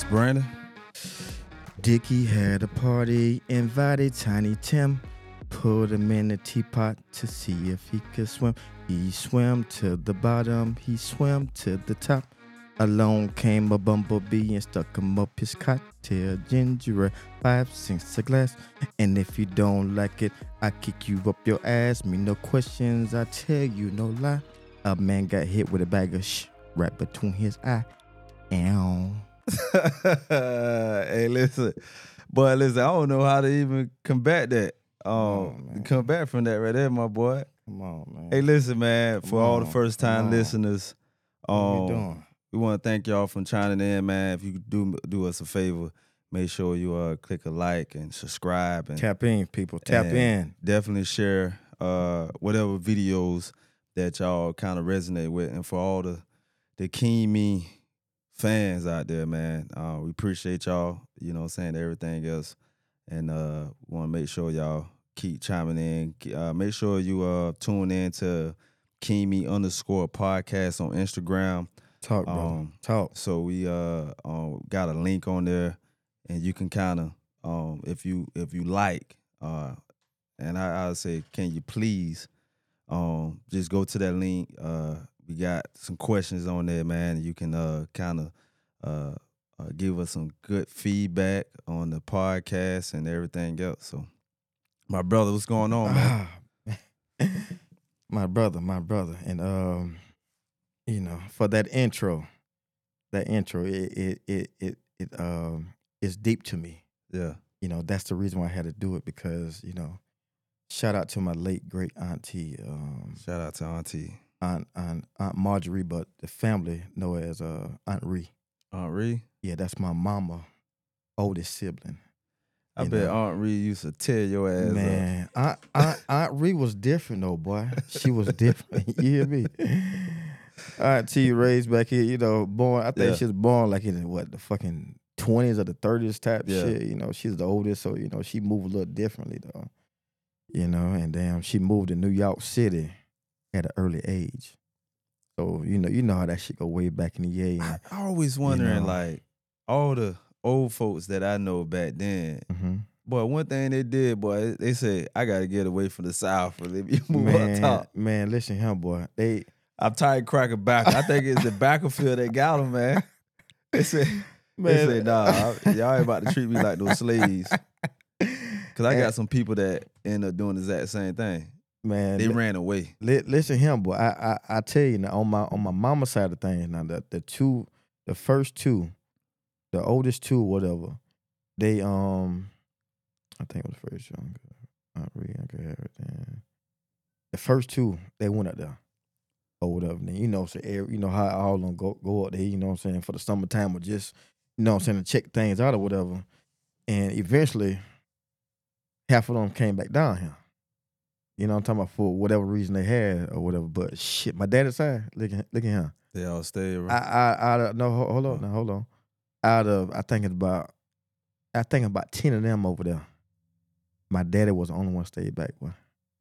Brandon. Dickie had a party, invited Tiny Tim, put him in a teapot to see if he could swim. He swam to the bottom, he swam to the top. Along came a bumblebee and stuck him up his cocktail. Ginger ale, 5 cents a glass. And if you don't like it, I kick you up your ass. Me no questions, I tell you no lie. A man got hit with a bag of right between his eye. Ow. Hey, listen, I don't know how to even combat that. Come back from that right there, my boy. Come on, man. Hey, listen, man. For all the first time listeners, what we doing? We want to thank y'all for chiming in, man. If you could do us a favor, make sure you click a like and subscribe and Tap in, people. Tap in. Definitely share whatever videos that y'all kind of resonate with, and for all the King Me fans out there, man, we appreciate y'all, you know what I'm saying, everything else. And want to make sure y'all keep chiming in. Make sure you tune in to KingMe_podcast on Instagram. Talk, brother. Talk. So we got a link on there, and you can kind of, if you like, and I'll say, can you please just go to that link. We got some questions on there, man. You can kind of give us some good feedback on the podcast and everything else. So, my brother, what's going on, man? My brother. And, you know, for that intro, it is deep to me. Yeah. You know, that's the reason why I had to do it, because, you know, shout out to my late great auntie. Shout out to Auntie. Aunt Marjorie, but the family know her as Aunt Ree. Aunt Ree? Yeah, that's my mama, oldest sibling. I bet Aunt Ree used to tear your ass man, up. Aunt Ree was different though, boy. She was different. You hear me? Auntie raised back here, you know, born. I think she was born like in the fucking 20s or the 30s type shit. You know, she's the oldest, so you know she moved a little differently though. You know, and damn, she moved to New York City at an early age. So, you know how that shit go way back in the day. I always wondering, like, all the old folks that I know back then, boy, one thing they did, boy, they said, I got to get away from the South or let me move up top. Man, listen here, boy. I'm tired of cracking back. I think it's the Bakersfield that got them, man. They said, nah, y'all ain't about to treat me like those slaves. Because I got some people that end up doing the exact same thing. Man, they ran away. Listen here, boy. I tell you now, on my mama's side of things, now the first two, the oldest two, whatever, they I think it was first young, Aunt Ree, Uncle Harry. The first two, they went up there, or whatever. Then you know, so you know how all of them go up there. You know what I'm saying, for the summertime, or just, you know what I'm saying, to check things out or whatever. And eventually, half of them came back down here. You know what I'm talking about, for whatever reason they had or whatever. But shit, my daddy's side, look at him. They all stayed around. Hold on. Out of, I think about 10 of them over there, my daddy was the only one stayed back, boy.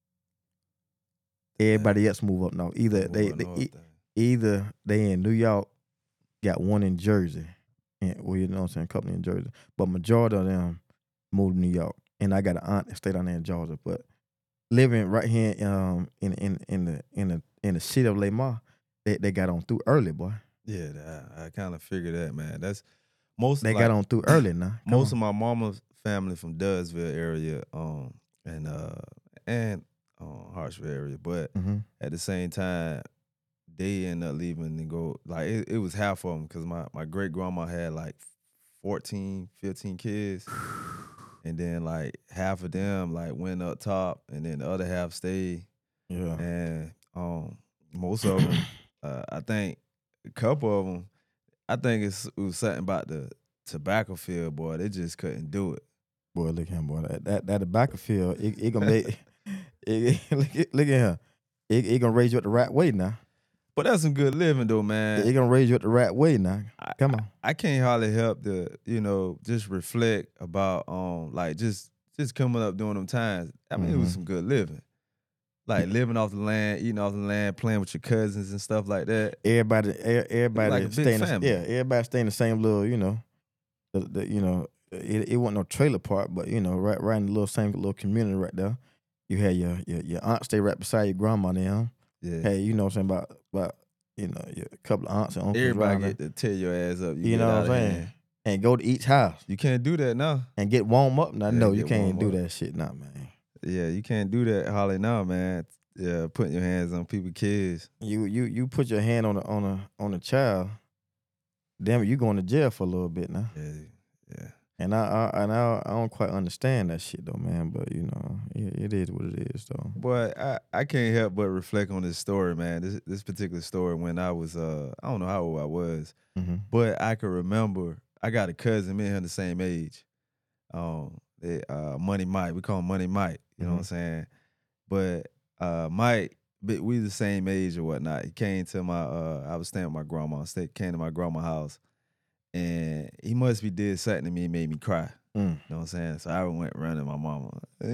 Everybody else moved up north. Either they in New York, got one in Jersey, and well, you know what I'm saying, a couple in Jersey. But majority of them moved to New York. And I got an aunt that stayed down there in Georgia, but living right here in the city of Lamar, they got on through early, boy. Yeah, I kind of figured that, man. That's most. They got on through early now. Most of my mama's family from Dudesville area, and Hartsville area, but at the same time, they ended up leaving and go. Like it was half of them, because my great grandma had like 14, 15 kids. And then like half of them like went up top, and then the other half stayed. Yeah. And most of them, I think a couple of them, I think it was something about the tobacco field, boy. They just couldn't do it. Boy, look at him, boy. That tobacco field, it gonna make look at him. It gonna raise you up the right way now. But that's some good living though, man. It gonna raise you up the right way now. Come on. I can't hardly help to, just reflect about like just coming up during them times. I mean, it was some good living. Like living off the land, eating off the land, playing with your cousins and stuff like that. Everybody like a big staying family. everybody staying in the same little, you know, it wasn't no trailer park, but you know, right in the same little community right there. You had your aunt stay right beside your grandma now. Yeah. Hey, you know what I'm saying about you know, your couple of aunts and uncles Everybody around there. get to tear your ass up. You You get know out what I'm of saying? hand. And go to each house You can't do that now. and get warm up. Now, Yeah, no, you get can't warm do up. that shit now, man. Yeah, you can't do that, Holly, now, man. Yeah, putting your hands on people's kids. You put your hand on a child, damn it, you going to jail for a little bit now. Yeah. And I don't quite understand that shit though, man. But you know, it is what it is though. Boy, I can't help but reflect on this story, man. This particular story when I was I don't know how old I was, Mm-hmm. but I can remember I got a cousin, me and him the same age. Money Mike, we call him Money Mike. You know what I'm saying? But Mike, we the same age or whatnot. He came to my I was staying with my grandma. Came to my grandma's house, and he must be did something to me, made me cry. You know what I'm saying? So I went running my mama.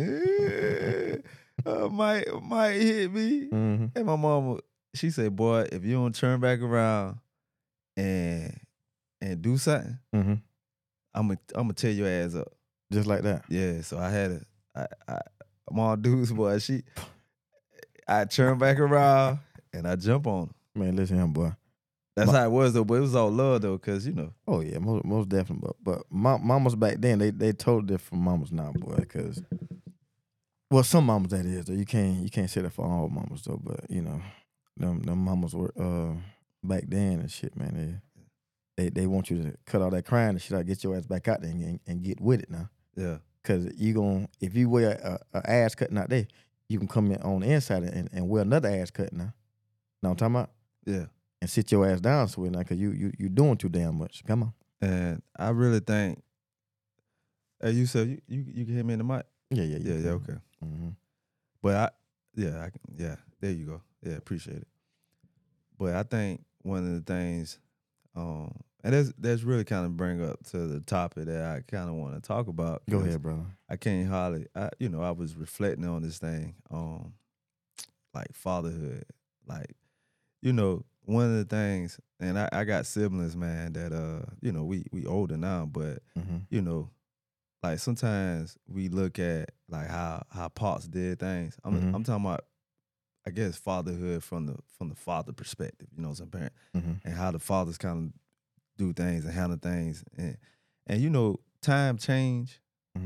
Mike hit me. Mm-hmm. And my mama, she said, boy, if you don't turn back around and do something, Mm-hmm. I'm gonna tear your ass up. Just like that. Yeah, so I had I'm all dudes, boy. I turned back around and I jump on him. Man, listen here, boy. That's how it was though, but it was all love though, cause you know. Oh yeah, most definitely. But mamas back then, they totally different from mamas now, boy. Cause well, some mamas that is though. You can't say that for all mamas though. But you know, them mamas were back then and shit, man. They want you to cut all that crying and shit out, get your ass back out there and get with it now. Yeah. Cause if you wear a ass cutting out there, you can come in on the inside and wear another ass cut now. Know what I'm talking about? Yeah. And sit your ass down somewhere now, cause you doing too damn much. Come on. And I really think, hey, you said you can hear me in the mic? Yeah. Okay. Mm-hmm. But there you go. Yeah, appreciate it. But I think one of the things, and that's really kind of bring up to the topic that I kind of want to talk about. Go ahead, brother. I can't hardly, I was reflecting on this thing, like fatherhood, like, one of the things, and I got siblings, man, that we older now, but Mm-hmm. like sometimes we look at like how pops did things. I'm talking about, I guess, fatherhood from the father perspective, some parent, and how the fathers kind of do things and handle things, and time change,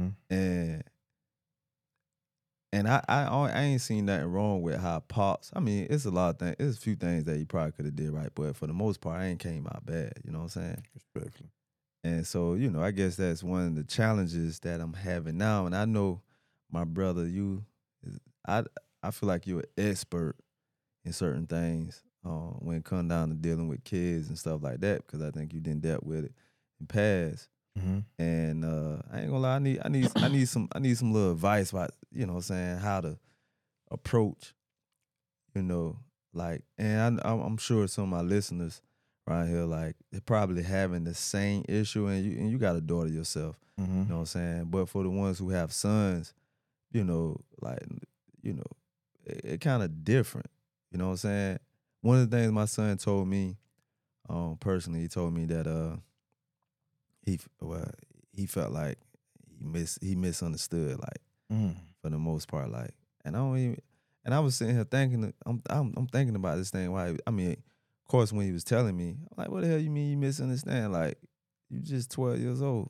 and I ain't seen nothing wrong with how pops. I mean, it's a lot of things. It's a few things that he probably could have did right, but for the most part, I ain't came out bad. You know what I'm saying? Respectfully. And so, I guess that's one of the challenges that I'm having now. And I know, my brother, I feel like you're an expert in certain things when it comes down to dealing with kids and stuff like that, because I think you didn't dealt with it in the past. And I ain't gonna lie, I need some little advice about, what I'm saying, how to approach, like, and I'm sure some of my listeners around here, like, they're probably having the same issue, and you got a daughter yourself, you know what I'm saying? But for the ones who have sons, it kind of different, you know what I'm saying? One of the things my son told me, personally, he told me that he felt like he misunderstood, like, for the most part, like, and I was sitting here thinking, I'm thinking about this thing. Why? I mean, of course, when he was telling me, I'm like, what the hell you mean you misunderstand? Like, you just 12 years old.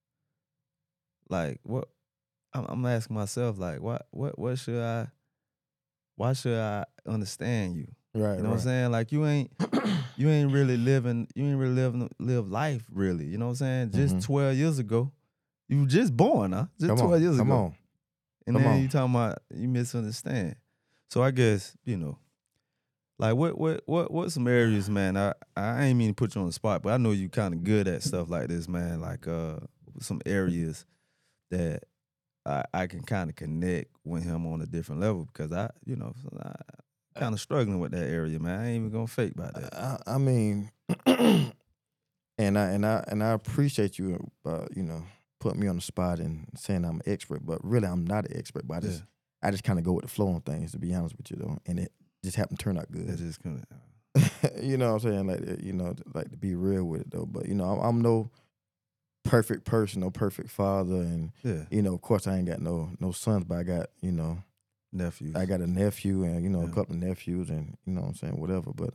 Like, what? I'm asking myself, like, why should I understand you? Right. You know what I'm saying? Like, you ain't really live life, really. You know what I'm saying? Just 12 years ago. You were just born, huh? Just 12 years ago. Come on. And then you talking about you misunderstand. So I guess, like what some areas, man, I ain't mean to put you on the spot, but I know you kind of good at stuff like this, man. Like some areas that I can kind of connect with him on a different level, because I kind of struggling with that area, man. I ain't even gonna fake about that. I mean, and I appreciate you, putting me on the spot and saying I'm an expert, but really I'm not an expert. But I just kind of go with the flow on things, to be honest with you, though, and it just happened to turn out good. It just kind you know what I'm saying? Like, like to be real with it, though. But I'm no perfect person, no perfect father, and Yeah. of course I ain't got no sons, but I got Nephews. I got a nephew and a Yeah. couple of nephews, and what I'm saying, whatever. But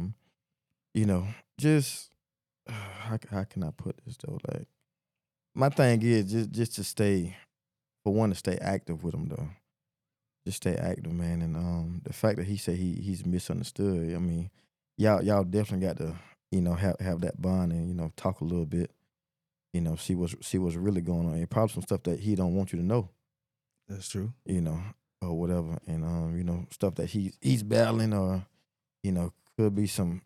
just how can I put this though? Like my thing is just to stay, for one, to stay active with him though. Just stay active, man. And the fact that he said he's misunderstood. I mean, y'all definitely got to have that bond and talk a little bit. See what's really going on. And probably some stuff that he don't want you to know. That's true. Or whatever. And stuff that he's battling, or could be some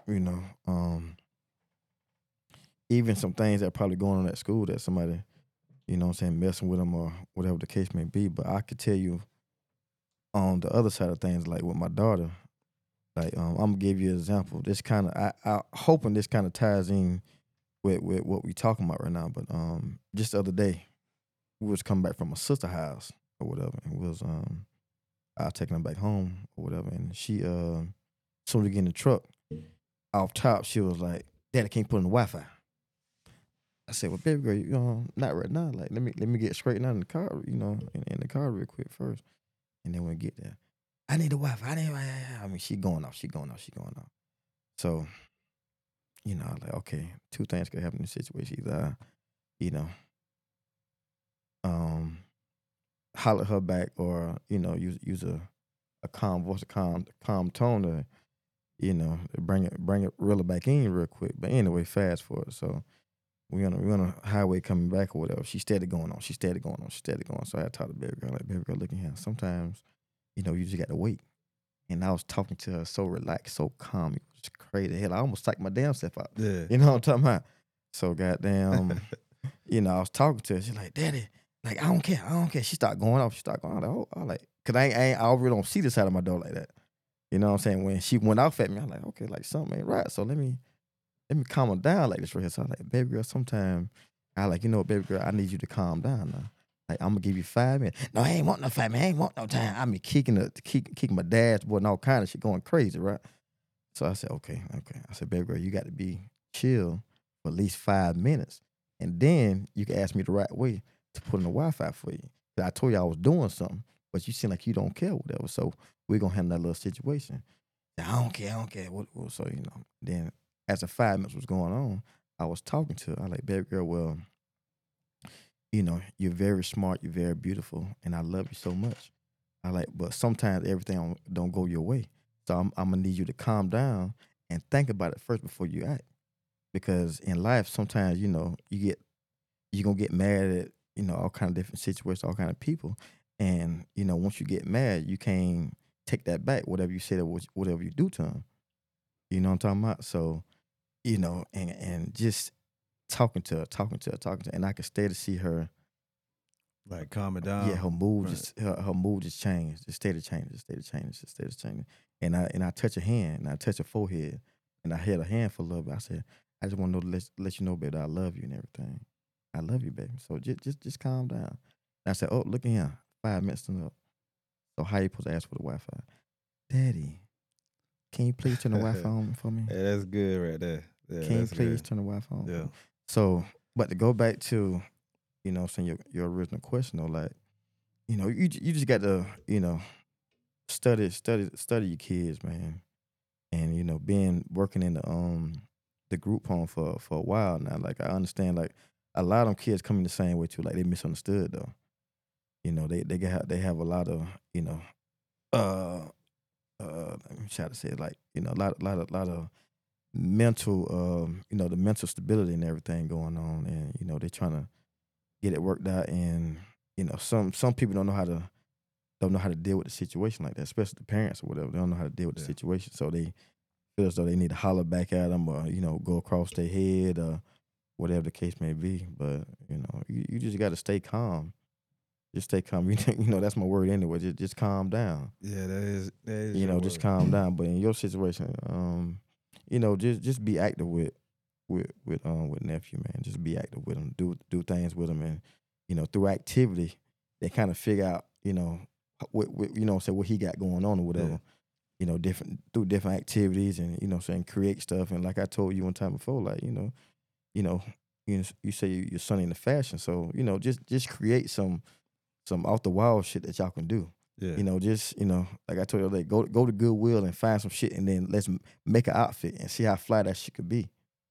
even some things that probably going on at school that somebody messing with him or whatever the case may be. But I could tell you on the other side of things, like with my daughter, like I'm gonna give you an example. This kind of I hoping this kind of ties in with what we talking about right now. But just the other day, we was coming back from my sister's house or whatever, and I was taking her back home or whatever, and she soon as we get in the truck, off top, she was like, "Daddy, can't put in the Wi-Fi." I said, "Well, baby girl, not right now. Like, let me get straightened out in the car, in the car real quick first, and then when we get there, I need the Wi-Fi. I mean, she going off. So, I was like, okay, two things could happen in this situation. Either, holler her back, or use a calm voice, a calm tone to, bring it reel it back in real quick. But anyway, fast forward. So we on a highway coming back or whatever. She steady going on. So I talked to baby girl, like, baby girl, look at here. Sometimes, you just got to wait. And I was talking to her so relaxed, so calm. It was crazy. Hell, I almost psyched my damn self out. Yeah. You know what I'm talking about? So goddamn, I was talking to her. She's like, "Daddy, like, I don't care. She started going off. I like, cause I really don't see the side of my door like that. You know what I'm saying? When she went off at me, I'm like, okay, like something ain't right. So let me calm her down like this right here. So I'm like, baby girl, sometime I like, baby girl, I need you to calm down now. Like, I'm gonna give you 5 minutes. No, I ain't want no 5 minutes. I ain't want no time. I mean, kicking my dashboard and all kind of shit, going crazy, right? So I said, okay. I said, baby girl, you got to be chill for at least 5 minutes, and then you can ask me the right way to put in the Wi-Fi for you. I told you I was doing something, but you seem like you don't care, whatever. So we're gonna handle that little situation. I don't care. So then as the 5 minutes was going on, I was talking to her. I like, baby girl, well, you're very smart, you're very beautiful, and I love you so much. I like, but sometimes everything don't go your way. So I'm gonna need you to calm down and think about it first before you act. Because in life, sometimes, you're gonna get mad at, all kind of different situations, all kind of people. And, once you get mad, you can't take that back, whatever you said or whatever you do to them. You know what I'm talking about? So, and just talking to her, and I could stay to see her, like, calm it down. yeah, her mood Right. just her mood just changed, just steady changing. And I touch her hand, and I touch her forehead, and I held her hand for a little bit. I said, I just want to let you know, baby, that I love you and everything. I love you, baby. So just calm down. And I said, oh, look at here, 5 minutes to up. So how you supposed to ask for the Wi-Fi? Daddy, can you please turn the Wi-Fi on for me? Yeah, that's good right there. Yeah, Can you that's please good. turn the Wi-Fi on? Yeah. So, but to go back to, saying your original question though, like, you just got to, study your kids, man. And, being working in the group home for a while now, like I understand, like a lot of them kids coming the same way too, like they misunderstood though. They have a lot of, uh let me try to say it, like, a lot of mental, the mental stability and everything going on, and they're trying to get it worked out, and some people don't know how to deal with the situation like that, especially the parents or whatever. They don't know how to deal with the Yeah. situation, so they feel as though they need to holler back at them, or go across their head, or whatever the case may be. But you just got to stay calm. Just stay calm. That's my word anyway. Just calm down. Yeah, that is your Just word. calm down. But in your situation, just be active with nephew, man. Just be active with him. Do things with him, and through activity, they kind of figure out, what he got going on or whatever. Yeah. Through different activities, and saying create stuff. And like I told you one time before, like you say your son into fashion, so just create some off the wall shit that y'all can do. Yeah. Just like I told you, like go to Goodwill and find some shit, and then let's make an outfit and see how fly that shit could be.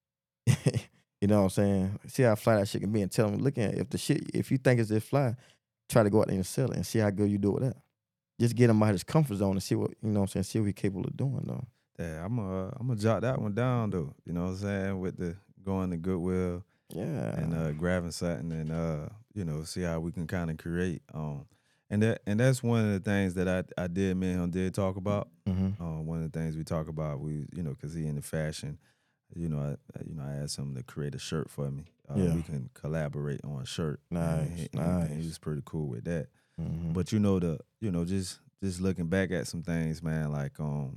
You know what I'm saying? See how fly that shit can be, and tell them, look at if you think it's this fly, try to go out there and sell it and see how good you do with that. Just get him out of his comfort zone and see what see what he's capable of doing though. Yeah, I'm gonna jot that one down though. You know what I'm saying? With the going to Goodwill, Yeah. and grabbing something, and see how we can kind of create. And that's one of the things that I did, me and him did talk about. Mm-hmm. One of the things we talk about, because he into fashion. I asked him to create a shirt for me. Yeah. We can collaborate on a shirt. Nice, and he was pretty cool with that. Mm-hmm. But just looking back at some things, man, like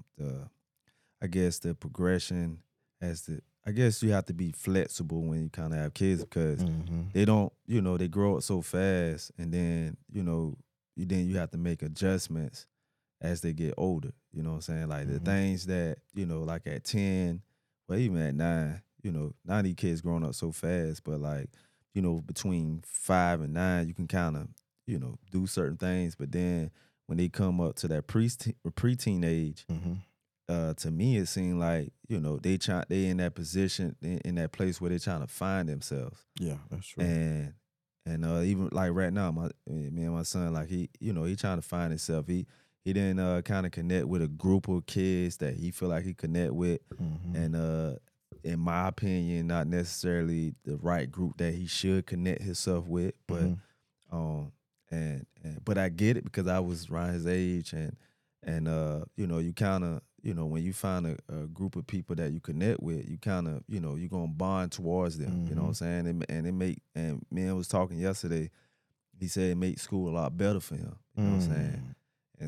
I guess the progression I guess you have to be flexible when you kind of have kids, because Mm-hmm. they don't, they grow up so fast, and then you have to make adjustments as they get older. You know what I'm saying? Like the Mhm. things that like at 10, well, even at 9, now these kids growing up so fast, but like between 5 and 9, you can kind of do certain things, but then when they come up to that preteen age, Mm-hmm. to me it seemed like they in that position, in that place where they're trying to find themselves. Yeah, that's true. And even like right now, me and my son, like he trying to find himself. He didn't kind of connect with a group of kids that he feel like he connect with, Mm-hmm. and in my opinion, not necessarily the right group that he should connect himself with. But Mhm. but I get it, because I was around his age, and you kind of when you find a group of people that you connect with, you kind of you're gonna bond towards them. You know what I'm saying? And me was talking yesterday. He said it makes school a lot better for him. You know what I'm saying? And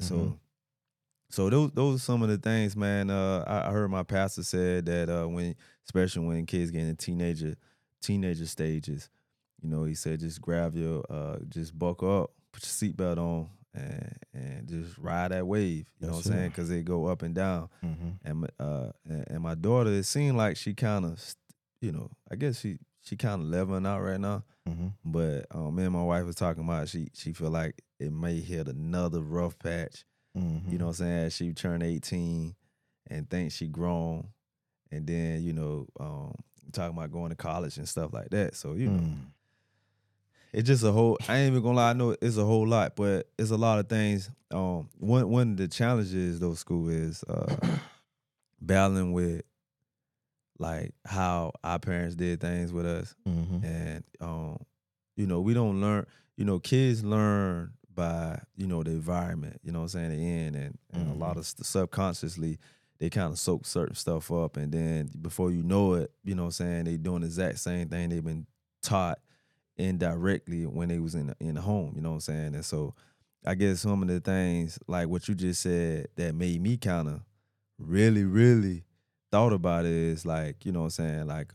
so those are some of the things, man. I heard my pastor said that especially when kids get in teenager stages, he said just grab just buckle up, put your seatbelt on, and just ride that wave. You know what I'm saying? Because they go up and down. And my daughter, it seemed like she kind of, I guess she kind of leveling out right now. But me and my wife was talking about she feel like it may hit another rough patch. You know what I'm saying? She turned 18 and thinks she grown, and then talking about going to college and stuff like that. So it's just a whole. I ain't even gonna lie. I know it's a whole lot, but it's a lot of things. One of the challenges though, school is battling with like how our parents did things with us, and we don't learn. Kids learn by the environment. You know what I'm saying? They in, and a lot of subconsciously they kind of soak certain stuff up, and then before you know it, you know what I'm saying, they doing the exact same thing they've been taught indirectly when they was in the home. You know what I'm saying? And so I guess some of the things like what you just said that made me kind of really, really thought about it is like, you know what I'm saying, like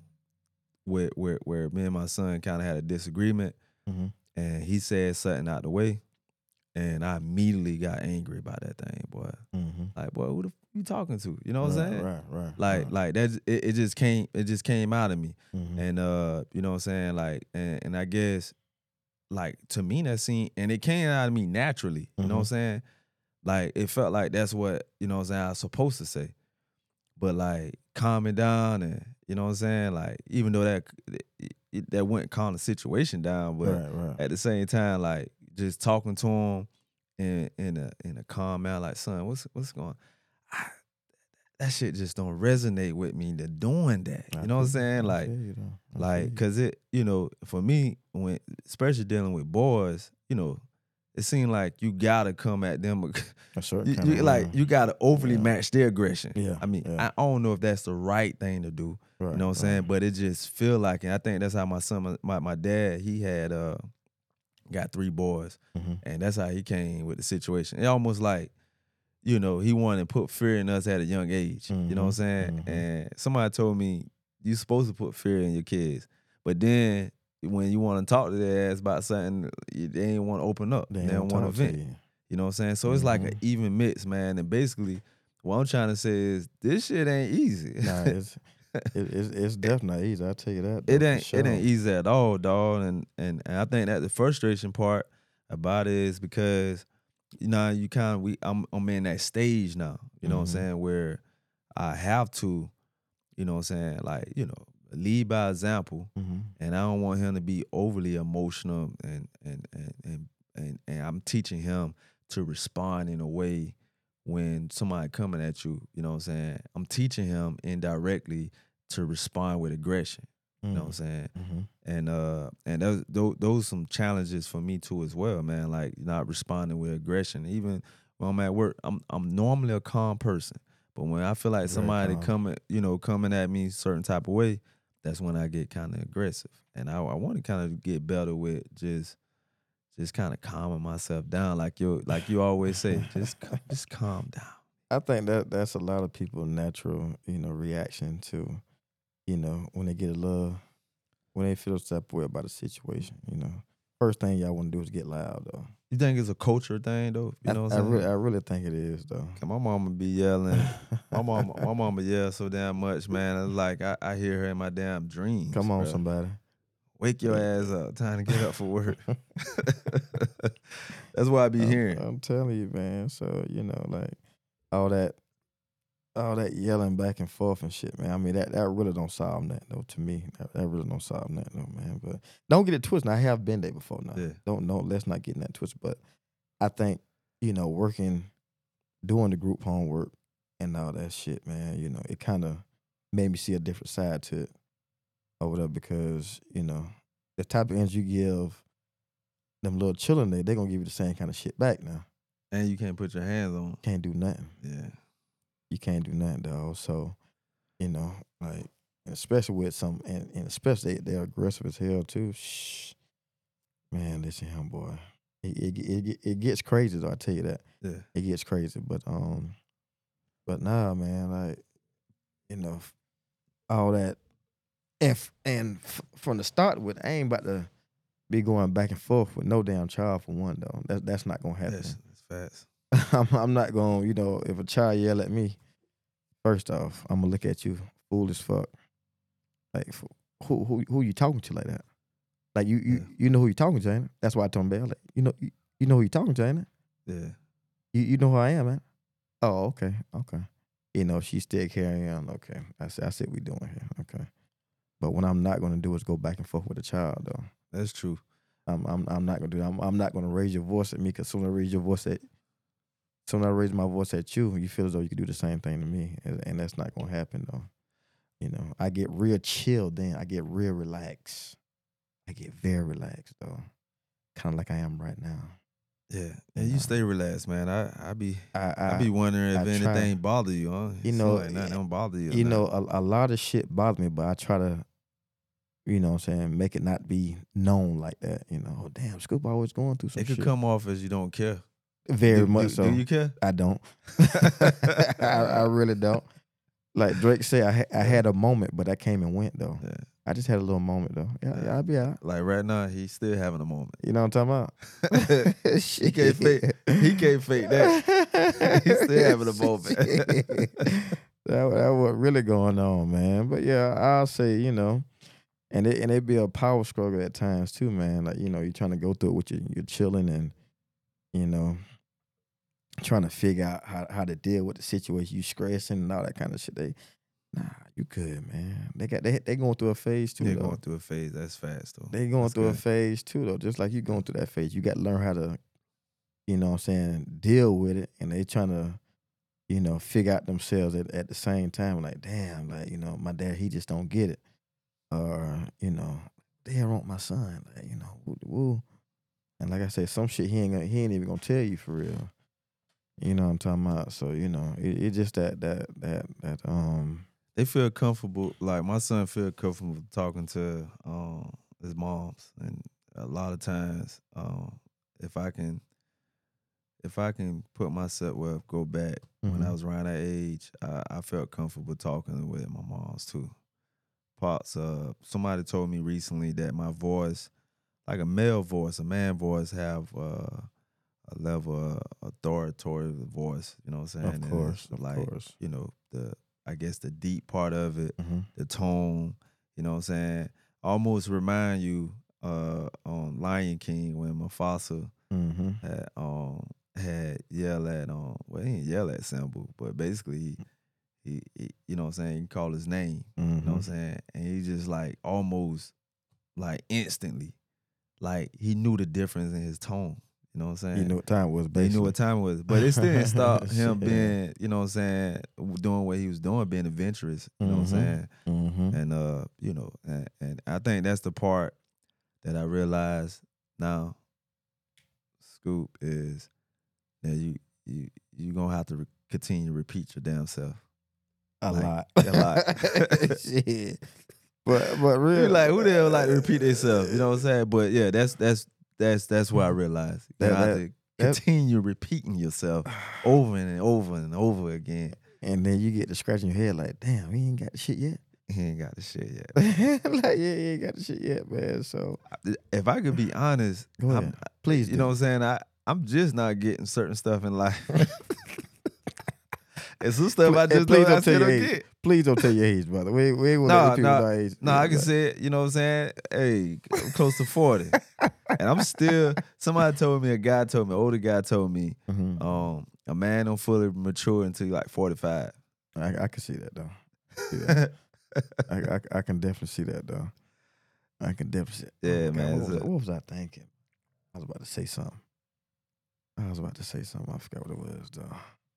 where me and my son kind of had a disagreement, and he said something out the way, and I immediately got angry about that thing, boy. Like, boy, who the you talking to? You know what I'm saying? Right. Like that. It just came out of me, and you know what I'm saying? Like, and I guess like to me that scene, and it came out of me naturally. You know what I'm saying? Like it felt like that's what you know what I'm saying I was supposed to say, but like calming down, and you know what I'm saying? Like even though that wouldn't calm the situation down, but Right. at the same time, like just talking to him in a calm manner, like, son, what's going on? That shit just don't resonate with me. They're doing that. You know what I'm saying? Like, cause it, for me, when especially dealing with boys, it seems like you gotta come at them. A certain you gotta overly match their aggression. Yeah. I mean, I don't know if that's the right thing to do. Right, you know what I'm saying? But it just feel like, and I think that's how my son, my dad, he had got 3 boys, and that's how he came with the situation. It almost like, he wanted to put fear in us at a young age. You know what I'm saying? And somebody told me, you're supposed to put fear in your kids. But then when you want to talk to their ass about something, they ain't want to open up. They don't want to vent. You know what I'm saying? So it's like an even mix, man. And basically, what I'm trying to say is this shit ain't easy. Nah, It's definitely not easy. I tell you that though, It for ain't it sure. ain't easy at all, dog. And I think that the frustration part about it is because you kind of I'm in that stage now. You know what I'm Mm-hmm. saying, where I have to, like, lead by example, Mm-hmm. and I don't want him to be overly emotional, and I'm teaching him to respond in a way when somebody coming at you. You know what I'm saying? I'm teaching him indirectly to respond with aggression. You know what I'm saying? Mm-hmm. And those some challenges for me too as well, man. Like not responding with aggression. Even when I'm at work, I'm normally a calm person, but when I feel like Very somebody calm. coming at me certain type of way, that's when I get kind of aggressive. And I want to kind of get better with just kind of calming myself down, like you always say, just calm down. I think that's a lot of people's natural, reaction to, when they get a little, when they feel separated by the situation. First thing y'all want to do is get loud though. You think it's a culture thing though? You know what I'm saying? I really think it is though. 'Cause my mama be yelling. My mama yells so damn much, man. It's like I hear her in my damn dreams. Come on, Bruh. somebody. Wake your ass up. Time to get up for work. That's what I be hearing. I'm telling you, man. So like all that, all that yelling back and forth and shit, man. I mean, that really don't solve nothing though. To me, that really don't solve nothing though, man. But don't get it twisted. I have been there before now. Yeah. Don't let's not get in that twist. But I think working, doing the group homework and all that shit, man. It kind of made me see a different side to it or whatever, because the type of energy you give them little children, they gonna give you the same kind of shit back now. And you can't put your hands on 'em. Can't do nothing. Yeah. You can't do nothing, dog. So, like, especially with some, and especially they're aggressive as hell too. Shh, man, listen here, boy. It gets crazy though. I tell you that. Yeah. It gets crazy, but nah, man, like, all that, and from the start with, I ain't about to be going back and forth with no damn child for one though. That's not gonna happen. That's fast. I'm not gonna, if a child yell at me, first off, I'm gonna look at you fool as fuck. Like, who you talking to like that? Like you know who you talking to, ain't it? That's why I told him, like, you know who you talking to, ain't it? Yeah. You know who I am, man. Oh, okay. She's still carrying on. Okay, I see what we doing here. Okay, but what I'm not gonna do is go back and forth with a child though. That's true. I'm not gonna do that. I'm not gonna raise your voice at me, because soon I raise my voice at you, you feel as though you could do the same thing to me, and that's not gonna happen though. I get real chill then. I get real relaxed. I get very relaxed though, kind of like I am right now. Yeah. And you stay relaxed, man. I be I be wondering if I try. anything bother you, huh? It seem like nothing don't bother you. A lot of shit bothers me, but I try to, what I'm saying, make it not be known like that. Oh, damn, Scoop always going through some It could shit. come off as you don't care. Very much so. Do you care? I don't. I really don't. Like Drake said, I had a moment, but I came and went though. Yeah. I just had a little moment though. Yeah, I'll be all right. Like right now, he's still having a moment. You know what I'm talking about? He can't fake. He can't fake that. He's still having a moment. That what really going on, man. But yeah, I'll say, and it be a power struggle at times too, man. Like, you're trying to go through it with your chilling, and trying to figure out how to deal with the situation, you stressing and all that kind of shit. You good, man. They going through a phase too. They're though. going through a phase. That's fast though. They going That's through a good. phase too though. Just like you going through that phase, you got to learn how to, what I'm saying, deal with it. And they trying to, figure out themselves at the same time. Like, damn, like, my dad, he just don't get it. Or, they want my son. Like, woo. And like I said, some shit he ain't even gonna tell you for real. You know what I'm talking about? So, it just that They feel comfortable. Like my son feel comfortable talking to his moms, and a lot of times, if I can put myself go back when I was around that age, I felt comfortable talking with my moms too. Pops, somebody told me recently that my voice, like a male voice, a man voice, have a level of authoritative voice. You know what I'm saying? Of course, and of course. The I guess the deep part of it, Mm-hmm. the tone. You know what I'm saying? Almost remind you on Lion King when Mufasa Mm-hmm. had yell at well, he didn't yell at Simba, but basically he you know what I'm saying, he called his name. You know what I'm saying? And he just like almost like instantly, like he knew the difference in his tone. You know what I'm saying? You knew what time it was, basically. He knew what time it was. But it still didn't stop him Shit. being, you know what I'm saying, doing what he was doing, being adventurous. You know what I'm saying? Mm-hmm. And you know, and I think that's the part that I realized now, Scoop, is that you gonna have to continue to repeat your damn self. A lot. Shit. But real, You like, who the hell like to repeat themselves? You know what I'm saying? But yeah, that's what I realized. You have to continue repeating yourself over and over and over again. And then you get to scratching your head like, damn, he ain't got the shit yet. He ain't got the shit yet. Like, yeah, he ain't got the shit yet, man. So if I could be honest, go ahead. Please, you know what I'm saying? I'm just not getting certain stuff in life. And some stuff I just please don't get. Please don't tell your age, brother. We ain't want to people our age. No, I can say it, you know what I'm saying? Hey, I'm close to 40. And I'm still, somebody told me, an older guy told me, a man don't fully mature until like 45. I can see that, though. See that. I can definitely see that, though. I can definitely see it. Yeah, man. What was I thinking? I was about to say something. I forgot what it was, though.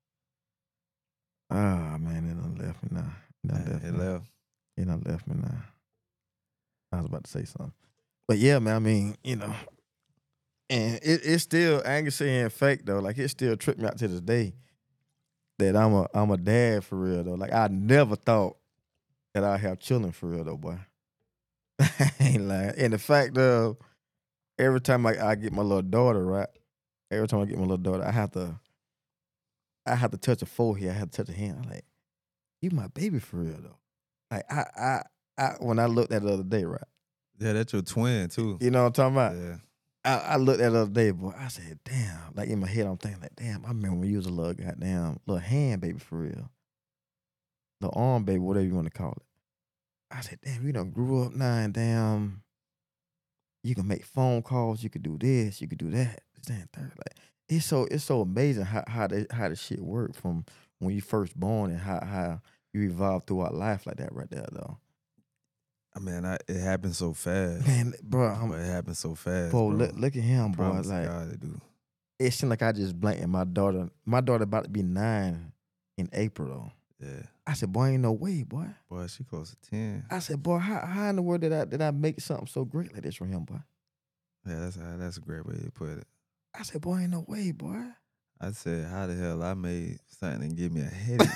Ah, man, it done left me now. It done left me now. I was about to say something. But yeah, man, I mean, you know, and it's still, I ain't gonna say fake, though. Like, it still tripped me out to this day that I'm a dad for real, though. Like, I never thought that I'd have children for real, though, boy. I ain't lying. And the fact of every time I get my little daughter, right? Every time I get my little daughter, I have to touch her forehead. I have to touch her hand. I'm like, you my baby for real, though. Like, I when I looked at it the other day, right? Yeah, that's your twin, too. You know what I'm talking about? Yeah. I looked at it the other day, boy. I said, damn. Like, in my head, I'm thinking, like, damn, I remember when you was a little goddamn little hand baby for real. Little arm baby, whatever you want to call it. I said, damn, you done grew up now and damn, you can make phone calls, you could do this, you could do that, this, that, and third. Like, it's so amazing how the shit work from when you first born and how you evolve throughout life like that right there, though. I mean, it happens so fast. Man, bro, it happens so fast, bro. bro. Look at him, boy. Like, God, it do. It seemed like I just blanked my daughter. My daughter about to be 9 in April, though. Yeah. I said, boy, ain't no way, boy. Boy, she close to 10. I said, boy, how in the world did I make something so great like this for him, boy? Yeah, that's a great way to put it. I said, boy, ain't no way, boy. I said, how the hell I made something and give me a headache?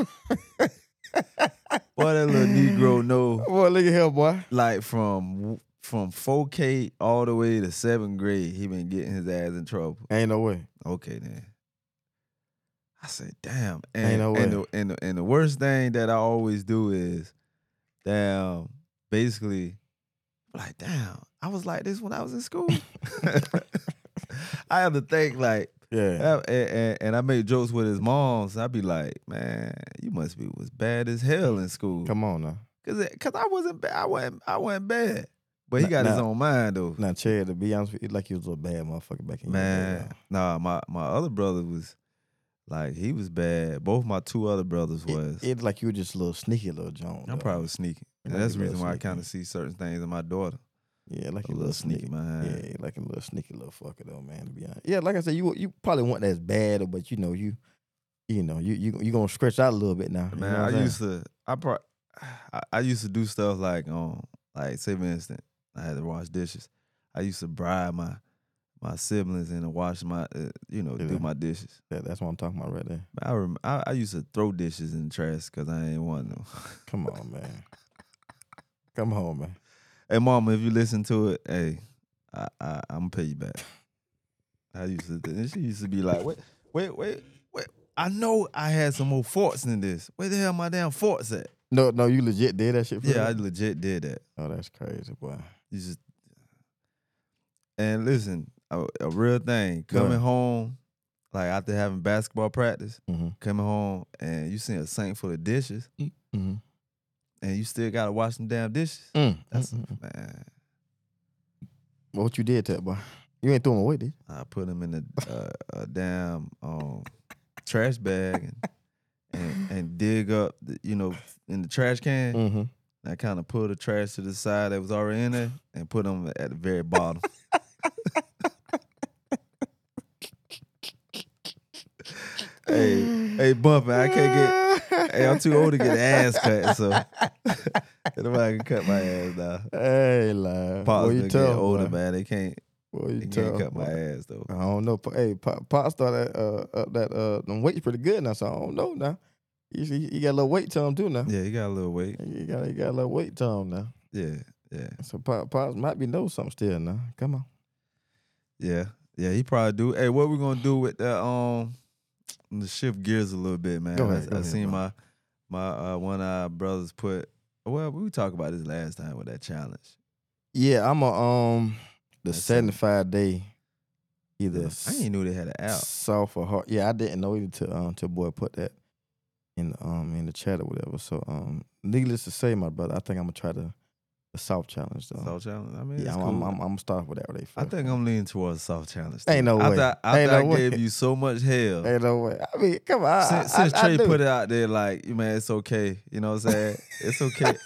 Boy, that little Negro know. Boy, look at him, boy. Like from 4K all the way to 7th grade, he been getting his ass in trouble. Ain't no way. Okay, then. I said, damn. Ain't no way. And the worst thing that I always do is, damn, basically, like, damn, I was like this when I was in school. I have to think, like, yeah. And I make jokes with his moms. I'd be like, man, you must be was bad as hell in school. Come on now. Cause I wasn't bad. I wasn't bad. But he got his own mind though. Now, Chad, to be honest with you, like you was a little bad motherfucker back in your day. Nah, my other brother was like, he was bad. Both my two other brothers was. It's like you were just a little sneaky little Jones. I'm probably sneaky. And that's the reason why I kind of see certain things in my daughter. Yeah, like a little sneaky behind. Yeah, like a little sneaky little fucker though, man. To be honest, yeah, like I said, you probably weren't as bad, but you gonna stretch out a little bit now. Man, I used to do stuff like say for instance, I had to wash dishes. I used to bribe my siblings and to wash my do my dishes. That's what I'm talking about right there. I used to throw dishes in the trash because I ain't want them. Come on, man. Come on, man. Hey, Mama, if you listen to it, hey, I'm gonna pay you back. She used to be like, wait. I know I had some more forks than this. Where the hell my damn forks at? No, you legit did that shit for I legit did that. Oh, that's crazy, boy. And listen, a real thing, coming home, like after having basketball practice, Mm-hmm. coming home and you see a sink full of dishes, Mm-hmm. and you still gotta wash them damn dishes. Mm. That's Mm-hmm. man. What you did to that boy? You ain't throw him away, did you? I put them in a damn trash bag and dig up, in the trash can. Mm-hmm. I kind of pulled the trash to the side that was already in there and put them at the very bottom. Hey, Bumpin', I can't get. Hey, I'm too old to get ass cut, so nobody can cut my ass now. Hey, lad. Pops Boy, you been tough, getting older, boy. man. They can't cut my ass though. I don't know. Hey, Pop started them weights pretty good now, so I don't know now. He got a little weight to him too now. Yeah, he got a little weight. He got a little weight to him now. Yeah. So Pops might be know something still now. Come on. Yeah, he probably do. Hey, what we gonna do with that? To shift gears a little bit, man. Go ahead, I seen bro. my one of our brothers put. Well, we talked about this last time with that challenge. Yeah, I'm the That's 75 day either. I didn't know they had an app. Soft or hard. Yeah, I didn't know either till boy put that in the chat or whatever. So needless to say, my brother, I think I'm gonna try the soft challenge though. Soft challenge. I mean, Yeah, it's I'm cool. gonna start with that today. I think I'm leaning towards soft challenge. Ain't no way. After Ain't no I way. gave you so much hell. Ain't no way. I mean, come on. Since I Trey do. put it out there, like, man, it's okay. You know what I'm saying? It's okay.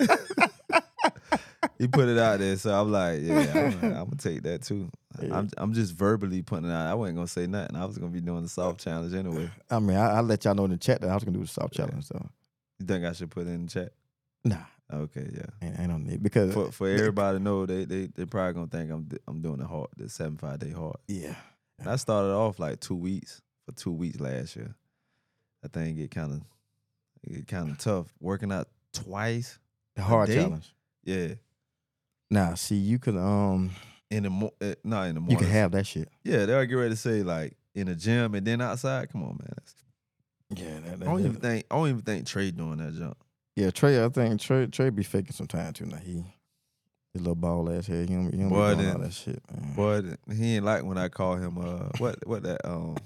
He put it out there, so I'm like, yeah, I'm gonna take that too. Yeah. I'm just verbally putting it out. I wasn't gonna say nothing. I was gonna be doing the soft challenge anyway. I mean, I let y'all know in the chat that I was gonna do the soft challenge. So You think I should put it in the chat? nah, Okay, yeah. ain't no need because For everybody to know, they probably gonna think I'm doing the 75 day hard. yeah. And I started off like 2 weeks for 2 weeks last year. That thing get kind of tough. Working out twice. The hard day? challenge. Yeah. Nah, see, you can Not in the morning. you can have that shit. Yeah, they'll get ready to say like in the gym and then outside. Come on, man. Yeah, I don't even think Trey doing that jump. Yeah, Trey. I think Trey be faking some time too. Now he little ball ass head. He don't be doing all that shit, man. Boy, he ain't like when I call him what that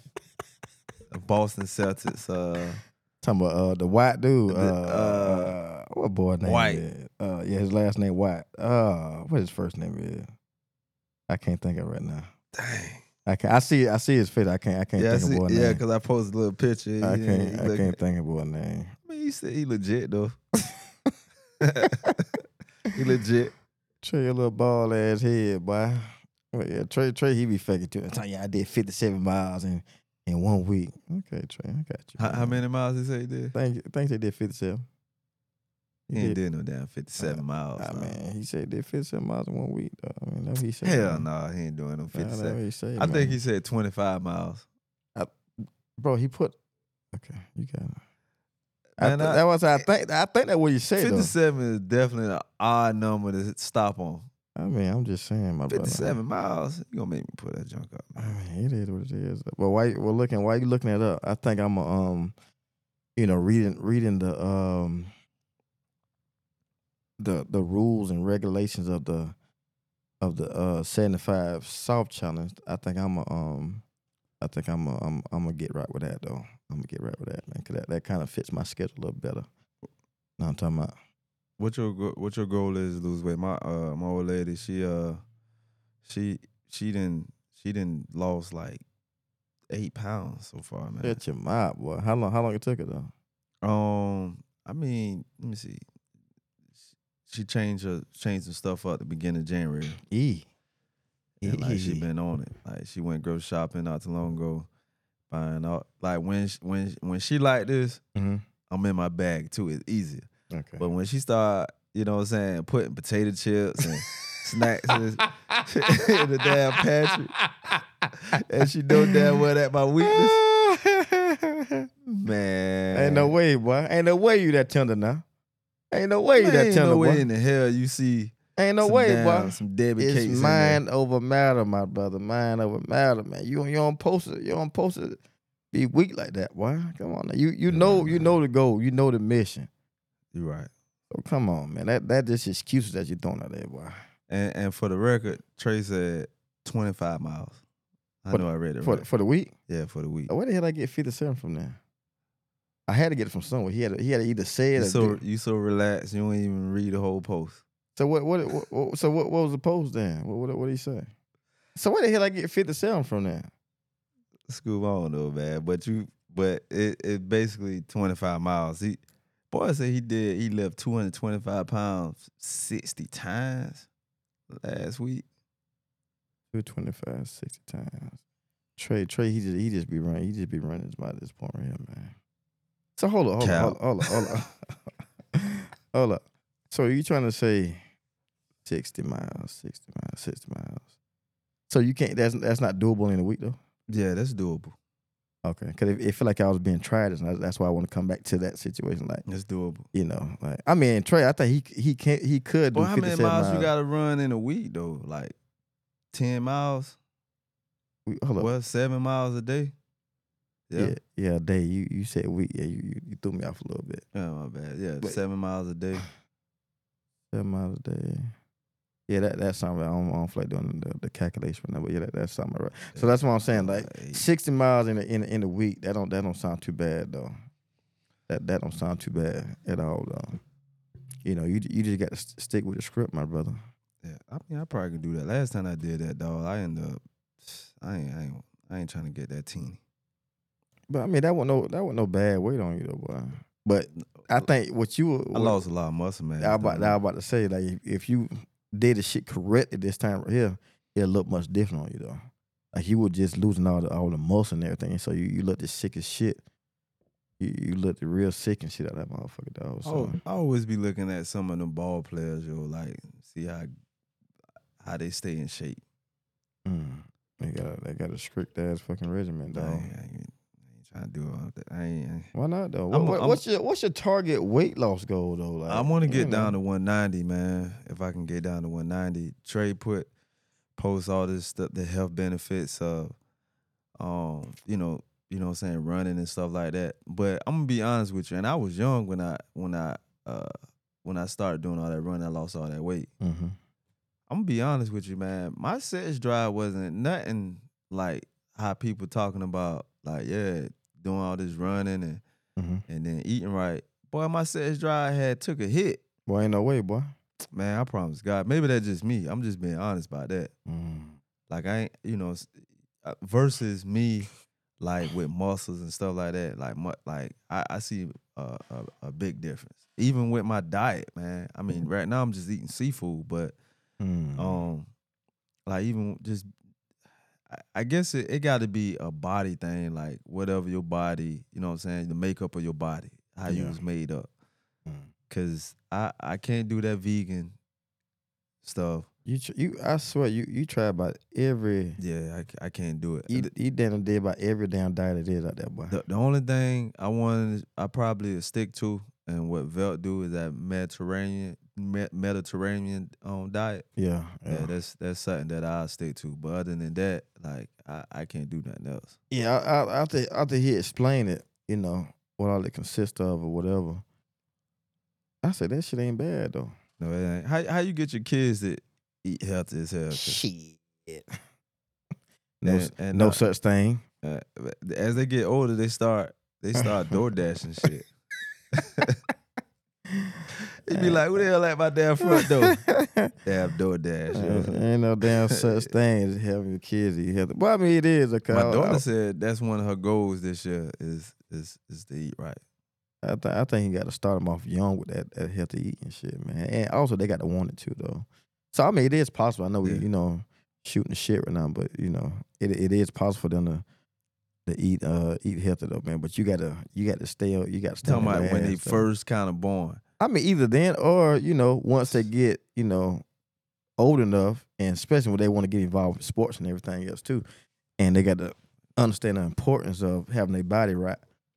Boston Celtics Talking about the white dude. What boy name White. is? Yeah, his last name White. What his first name is? I can't think of it right now. dang. I see his face. I can't think of boy name. Yeah, because I posted a little picture. I can't think of boy name. I mean, he said he legit though. He legit. Trey, a little ball ass head, boy. Well, yeah, Trey, he be faking too. I tell you, I did 57 miles in 1 week. Okay, Trey, I got you. How many miles he say he did? Think they did 57. He ain't did no damn 57 miles. I no. mean, he said they did 57 miles in 1 week. Though. I mean, that's what he said. Hell man. no, he ain't doing no Nah, that's 57. what he said, I man. think he said 25 miles. Bro, he put. Okay, you got it. Man, That was I think that's what you said. 57 is definitely an odd number to stop on. Though. I mean, I'm just saying, my brother. 57 miles, you gonna make me put that junk up, I man. mean, it is what it is. But why you looking it up? I think I'm reading the rules and regulations of the 75 soft challenge. I think I'm gonna get right with that though. I'm gonna get right with that, man, because that kind of fits my schedule a little better. Know what I'm talking about? What your goal is to lose weight? My old lady, she didn't lost like 8 pounds so far, man. That's your mouth, boy. How long it took it though? I mean, let me see. She changed some stuff up at the beginning of January. And like she been on it. Like she went grocery shopping not too long ago, buying all like when she like this, Mm-hmm. I'm in my bag too. It's easier. Okay. But when she start, you know what I'm saying, putting potato chips and snacks in the damn pantry, and she know damn well that my weakness, man. Ain't no way, boy. Ain't no way you that tender now. Ain't no way you Man, that ain't tender, no way boy. in the hell you see. Ain't no some way, damn- boy. Some Debbie cakes It's in mind over matter, my brother. Mind over matter, man. You don't post it. You don't post it. Be weak like that, boy. Come on, now. You know the goal. You know the mission. there. You right. So come on, man. That just excuses that you're throwing out there, boy. And for the record, Trey said 25 miles. I know I read it for right. for the week. Yeah, for the week. Where the hell I get 57 from there? I had to get it from somewhere. He had to either say it or You so relaxed, you don't even read the whole post. So what was the post then? What did he say? So where the hell I get 57 from there? Scoob, I don't know, man. But it basically 25 miles. Boy said he left 225 pounds 60 times last week. 225, 60 times. Trey, he just be running. He just be running about this point right here, man. So hold up. So you trying to say 60 miles. So you can't. That's not doable in a week though. Yeah, that's doable. Okay, because it feel like I was being tried, and that's why I want to come back to that situation. Like That's doable. you know, like I mean, Trey, I think he could do. Well, how many 57 miles you got to run in a week though? Like 10 miles? Hold up. What, 7 miles a day? Yeah, a day. You said week. Yeah, you threw me off a little bit. Yeah, my bad. Yeah, But- 7 miles a day. 7 miles a day. Yeah, that's something. I don't feel like doing the calculation right now, but yeah, that's something right. So that's what I'm saying. Like 60 miles in a week. That don't sound too bad though. That don't sound too bad at all though. You know, you just got to stick with the script, my brother. Yeah, I mean, I probably could do that. Last time I did that, dog, I ended up, I ain't trying to get that teeny. But I mean, that wasn't no bad weight on you though, boy. But I think I lost a lot of muscle, man. I was about to say, like, if you did the shit correctly this time right here, it'll look much different on you though. Like you were just losing all the muscle and everything, so you look the sick as shit. You look the real sick and shit out of that motherfucker, dog. So. I always be looking at some of them ball players, yo, like see how they stay in shape. They got a strict ass fucking regimen, dog. I ain't trying to do all that. I ain't. Why not though? What's your target weight loss goal though? Like, I want to get down to 190, man. If I can get down to 190, Trey post all this stuff, the health benefits of, you know what I'm saying, running and stuff like that. But I'm gonna be honest with you, and I was young when I started doing all that running, I lost all that weight. Mm-hmm. I'm gonna be honest with you, man. My sex drive wasn't nothing like how people talking about, like, yeah, doing all this running and then eating right. Boy, my sex drive took a hit. Boy, ain't no way, boy. Man, I promise God. Maybe that's just me. I'm just being honest about that. Like I ain't, versus me, like with muscles and stuff like that. Like I see a big difference. Even with my diet, man. I mean, right now I'm just eating seafood, but like even just, I guess it got to be a body thing, like whatever your body, you know what I'm saying, the makeup of your body, how you was made up. Cause I can't do that vegan stuff. I swear you try about every. Yeah, I can't do it. You damn did about every damn diet it is out there, boy. The only thing I probably stick to, and what Velt do, is that Mediterranean diet. Yeah, that's something that I'll stick to. But other than that, like I can't do nothing else. Yeah, after he explained it, you know, what all it consists of or whatever, I said that shit ain't bad though. No, it ain't. How you get your kids to eat healthy as hell? Shit. And no such thing. As they get older, they start DoorDash and shit. They be like, "Who the hell at my damn front door?" They have DoorDash. Ain't no damn such thing as having your kids eat healthy. Well, I mean, it is. My daughter said that's one of her goals this year is to eat right. I think you got to start them off young with that healthy eating shit, man. And also they got to want it too, though. So I mean, it is possible. I know we, shooting the shit right now, but it is possible for them to eat healthy though, man. But you got to stay. You got to stay. Talking about when they first kind of born. I mean, either then or once they get old enough, and especially when they want to get involved with sports and everything else too, and they got to understand the importance of having their body right.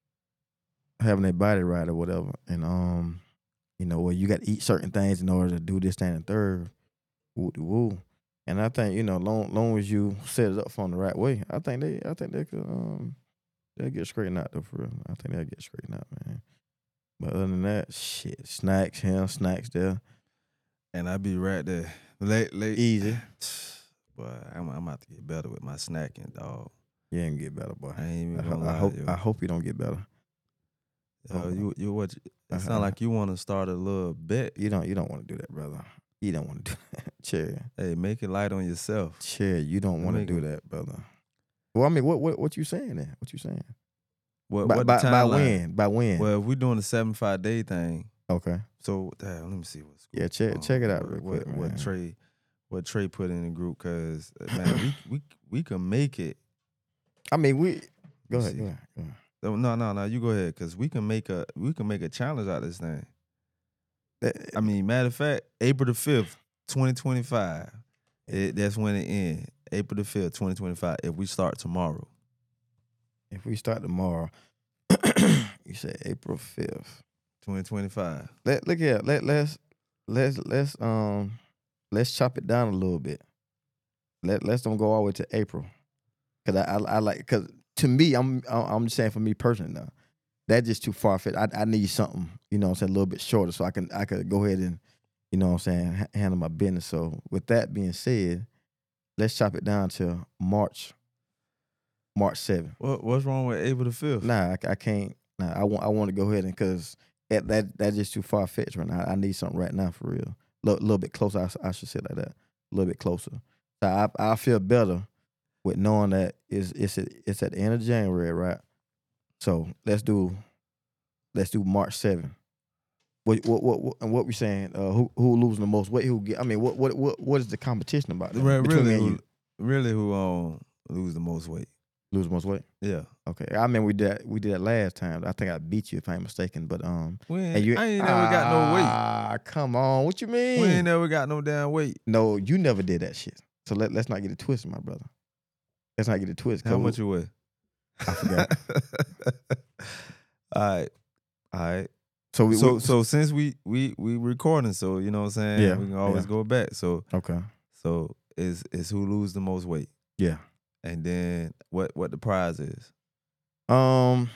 Or whatever, and where you got to eat certain things in order to do this, that, and third, woo. And I think long as you set it up from the right way, I think they could they'll get straightened out though, for real. I think they'll get straightened out, man. But other than that, shit, snacks here, snacks there, and I be right there, late easy. But I'm about to get better with my snacking, dog. You ain't get better, boy. I ain't even I, gonna I lie, hope yo. I hope you don't get better. You what? It sound Uh-huh. like you want to start a little bet. You don't want to do that, brother. You don't want to do that. Cherry. Hey, make it light on yourself. Cherry, you don't want to Make do it- that, brother. Well, I mean, what you saying then? What you saying? What By, the by, by timeline? when? By when? Well, if we're doing the 75-day thing, Okay. so damn, let me see what's Yeah, check it out real quick, man. What Trey put in the group, cause man, we can make it. I mean, go Let ahead. me see. No, you go ahead, cause we can make a challenge out of this thing. I mean, matter of fact, April the 5th, 2025. That's when it ends. April the 5th, 2025. If we start tomorrow. If we start tomorrow, you said April 5th. 2025. Look here. Let's chop it down a little bit. Let's don't go all the way to April. Cause I like, cause to me, I'm just saying for me personally now, that's just too far fetched. I need something, you know what I'm saying, a little bit shorter so I could go ahead and, you know what I'm saying, handle my business. So with that being said, let's chop it down to March 7th. What's wrong with April the 5th? Nah, I can't. Nah, I want to go ahead and because that's just too far fetched right now. I need something right now for real. Little bit closer. I should say like that. A little bit closer. So I feel better with knowing that it's at the end of January, right? So let's do March 7th. What we saying? Who losing the most? Who get? I mean, what is the competition about? Between me and you? Really, who lose the most weight? Lose the most weight? Yeah. Okay. I mean, we did that last time. I think I beat you if I ain't mistaken. But I ain't never got no weight. Ah, come on. What you mean? We ain't never got no damn weight. No, you never did that shit. So let's not get it twisted, my brother. Let's not get it twisted. How much you weigh? I forgot. All right. So since we recording, so you know what I'm saying? Yeah, We can always go back. So okay. So is who lose the most weight. Yeah. And then what the prize is. I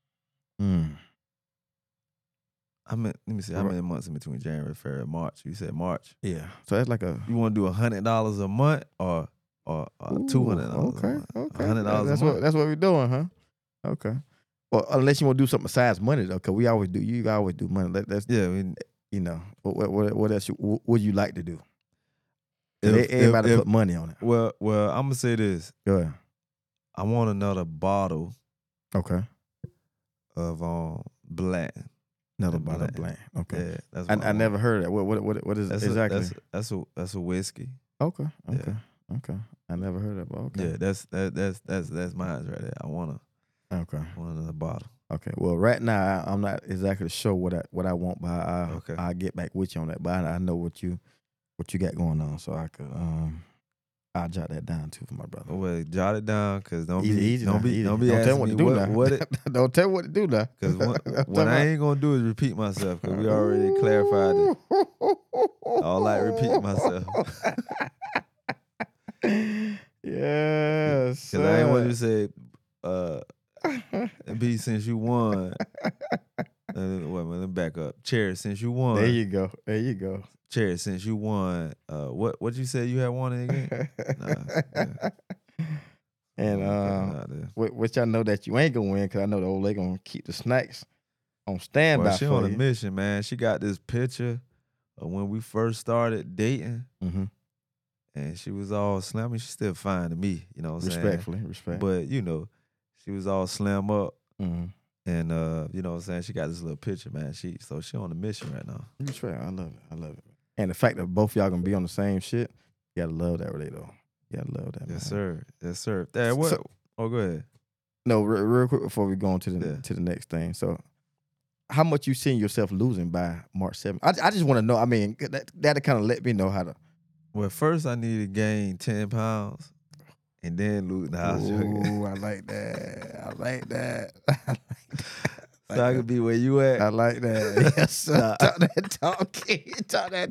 mean, let me see how many months in between January, February, March. You said March. Yeah. So that's like you want to do $100 a month or $200 a month? Okay. $100 a month. That's what we're doing, huh? Okay. Well, unless you want to do something besides money though, because you always do money. You know, what else would you like to do? Everybody put money on it. Well, I'm gonna say this. Go ahead. I want another bottle. Okay. Of black. Another bottle of black. Okay. Yeah, that's I never heard that. What is exactly? That's a whiskey. Okay. Yeah. Okay. I never heard that. But okay. Yeah, that's mine right there. I want another bottle. Okay. Well, right now I'm not exactly sure what I want, but I'll get back with you on that. But I know what you got going on, so I could I'll jot that down too for my brother. Well, jot it down, cause don't be asking tell me me what it. Don't tell me what to do now. Cause what I ain't gonna do is repeat myself, cause we already clarified it. All like repeat myself. Yes. Cause I ain't want you to say, B, since you won. Wait, let me back up. Cherry, since you won. There you go. Cherry, since you won, what you said you had won again? Yeah. And which I know that you ain't gonna win, because I know the old lady gonna keep the snacks on standby. She on a mission, man. She got this picture of when we first started dating, and she was all slim. I mean, she's still fine to me, you know what I'm saying? Respect. But you know, she was all slim up. Mm-hmm. And you know what I'm saying? She got this little picture, man. She on a mission right now. That's right. I love it. And the fact that both y'all gonna be on the same shit, you gotta love that really though. You gotta love that. Yes, man. Yes, sir. Dad, what? Go ahead. No, real quick before we go on to the next thing. So, how much you seeing yourself losing by March 7th? I just want to know. I mean, that kind of let me know how to. Well, first I need to gain 10 pounds, and then lose the house. Ooh, I like that. So I could be where you at. I like that. Yes, sir. Talk that talk, kid. Talk that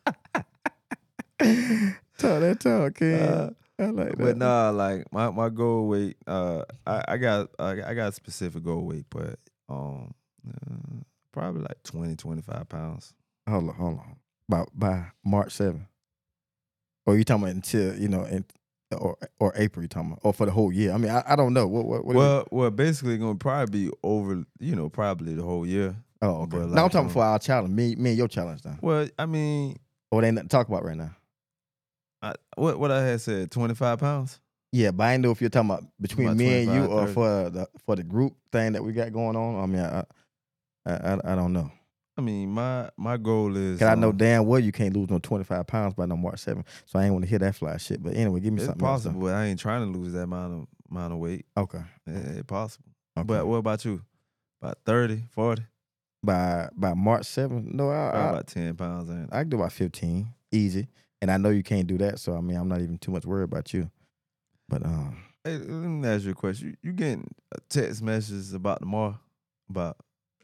talk, kid. I like that. But nah, like my goal weight, I got a specific goal weight, but probably like 20, 25 pounds. Hold on. By March 7th. Or you talking about until or April? You talking about, or for the whole year? I mean, I don't know. Well, basically gonna probably be over, probably the whole year. Oh, okay. But Now I'm like, talking for our challenge, me and your challenge now. well, I mean, Or they ain't nothing to talk about right now. What I had said, 25 pounds. Yeah, but I didn't know if you're talking about between me and you 25, or for the group thing that we got going on. I mean, I don't know. I mean, my goal is. Cause I know damn well you can't lose no 25 pounds by no March 7th. So I ain't want to hear that fly shit. But anyway, give me It's something possible, else. but I ain't trying to lose that amount of weight. Okay. It's possible. Okay. But what about you? About 30, 40? By March 7th? No, Probably about 10 pounds, ain't it? I can do about 15. Easy. And I know you can't do that, so I mean I'm not even too much worried about you. But Hey, let me ask you a question. You getting text messages about tomorrow? About,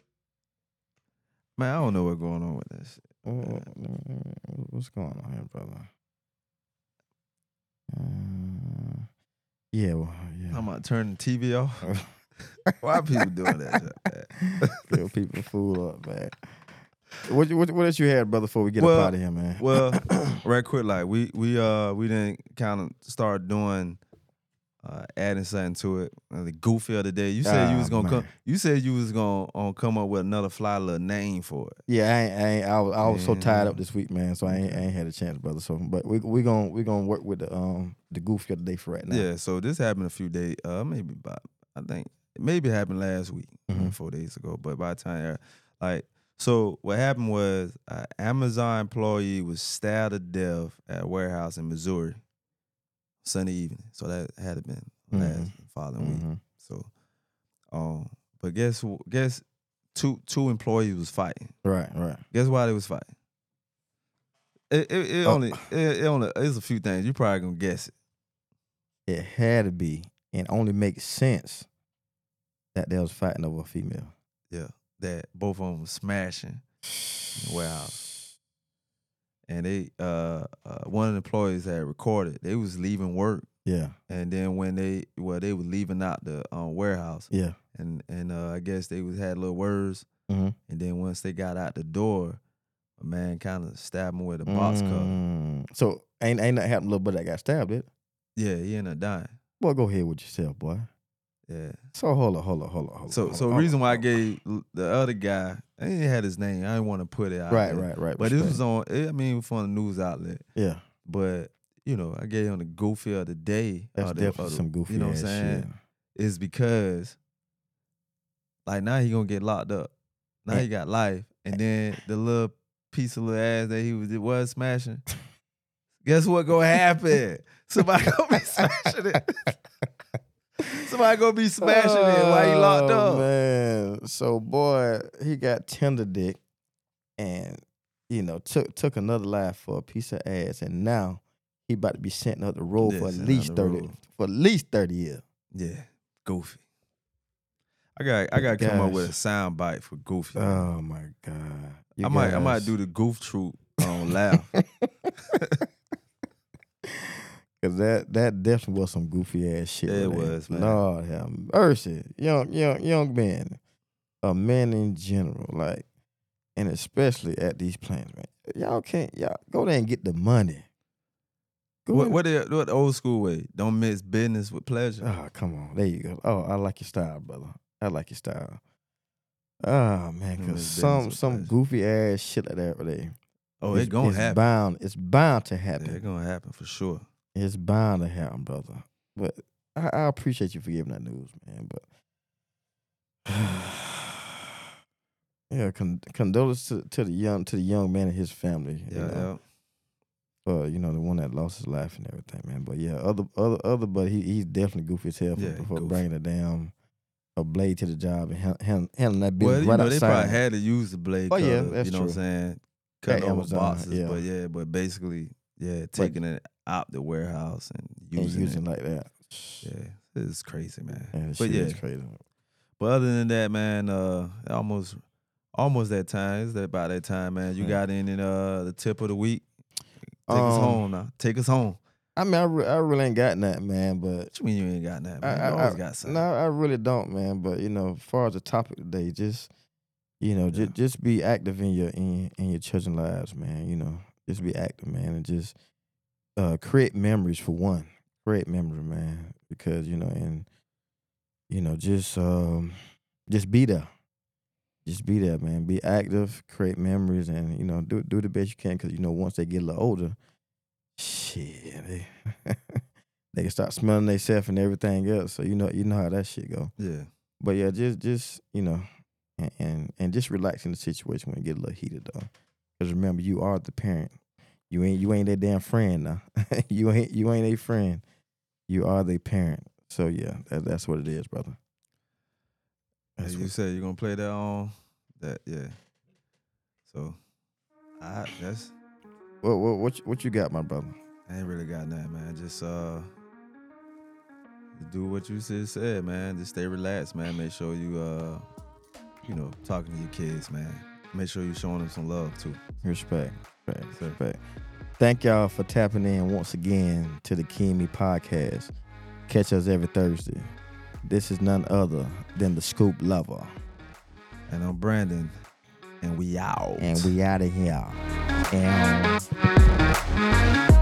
man, I don't know what's going on with that shit. What's going on here, brother? Yeah, I'm about turning the TV off. Why are people doing that shit, man? Kill people fool up, man. What else you had, brother, before we get up out of here, man? Well, right quick, like we didn't kind of start doing adding something to it. The goofy of the day. You said you was gonna come. You said you was gonna come up with another fly little name for it. Yeah, I was so tied up this week, man. So I ain't had a chance, brother. So, but we gonna work with the goofy of the day for right now. Yeah. So this happened a few days. Maybe about, I think maybe it happened last week, 4 days ago. But by the time, so what happened was an Amazon employee was stabbed to death at a warehouse in Missouri Sunday evening. So that had been last following week. So, but guess two employees was fighting. Right. Guess why they was fighting? It's a few things. You probably gonna guess it. It had to be, and only makes sense that they was fighting over a female. Yeah, that both of them was smashing in the warehouse, and they one of the employees had recorded. They was leaving work. Yeah, and then when they were leaving out the warehouse. Yeah, and I guess they had little words. and then once they got out the door, a man kind of stabbed him with a box cutter. So ain't nothing happened to little buddy that got stabbed, it? Yeah, he ended up dying. Boy, go ahead with yourself, boy. Yeah. So hold on. So the reason why I gave the other guy, I didn't have his name. I didn't want to put it out. Right. But it was on. From a news outlet. Yeah. But I gave him the goofy of the day. That's definitely some goofy. You know what I'm saying? It's because, like, now he gonna get locked up. Now he got life, and then the little piece of little ass that he was smashing. Guess what gonna happen? Somebody gonna be smashing it. Somebody gonna be smashing it while he locked up. Man, so boy, he got tender dick, and took another life for a piece of ass, and now he about to be sent up the road for at least 30 years. Yeah, goofy. I got to come up with a sound bite for goofy. Oh my God! I might do the goof troop laugh. Cause that definitely was some goofy ass shit. It was, man. Lord have mercy, young men, men in general, like, and especially at these plants, man. Y'all go there and get the money. What the old school way? Don't mix business with pleasure. Oh, come on, there you go. Oh, I like your style, brother. I like your style. Oh man, cause some goofy ass shit like that, really. Oh, it's gonna happen. It's bound to happen. Yeah, it's gonna happen for sure. It's bound to happen, brother. But I appreciate you for giving that news, man. But yeah, condolences to the young man and his family. Yeah. The one that lost his life and everything, man. But yeah, other, but he's definitely goofy as hell for bringing a blade to the job and handling that business right outside. They probably had to use the blade. Oh yeah, that's true. What I'm saying? Cutting over boxes, yeah. but basically, taking it out the warehouse and using it like that. Yeah, it's crazy, man. It's crazy. But other than that, man, almost that time. It's about that time, man. You got any the tip of the week? Take us home now. Take us home. I mean, I really ain't got nothing, man. But what you mean you ain't got nothing? Man? You always got something. No, I really don't, man. But as far as the topic today, just just be active in your children's lives, man. Just be active, man, and just create memories for one. Create memories, man, because just be there. Just be there, man. Be active, create memories, and do the best you can. Because once they get a little older, shit, they can start smelling themselves and everything else. So you know how that shit go. Yeah. But yeah, just and just relax in the situation when it get a little heated though. Because remember, you are the parent. You ain't their damn friend now. you ain't a friend. You are their parent. So yeah, that's what it is, brother. As you said, you're gonna play that on that, yeah. So, that's what you got, my brother? I ain't really got nothing, man. Just do what you said, man. Just stay relaxed, man. Make sure you talking to your kids, man. Make sure you showing them some love too. Respect. Thank y'all for tapping in once again to the Kimi Podcast. Catch us every Thursday. This is none other than the Scoop Lover. And I'm Brandon. And we out. And we out of here. And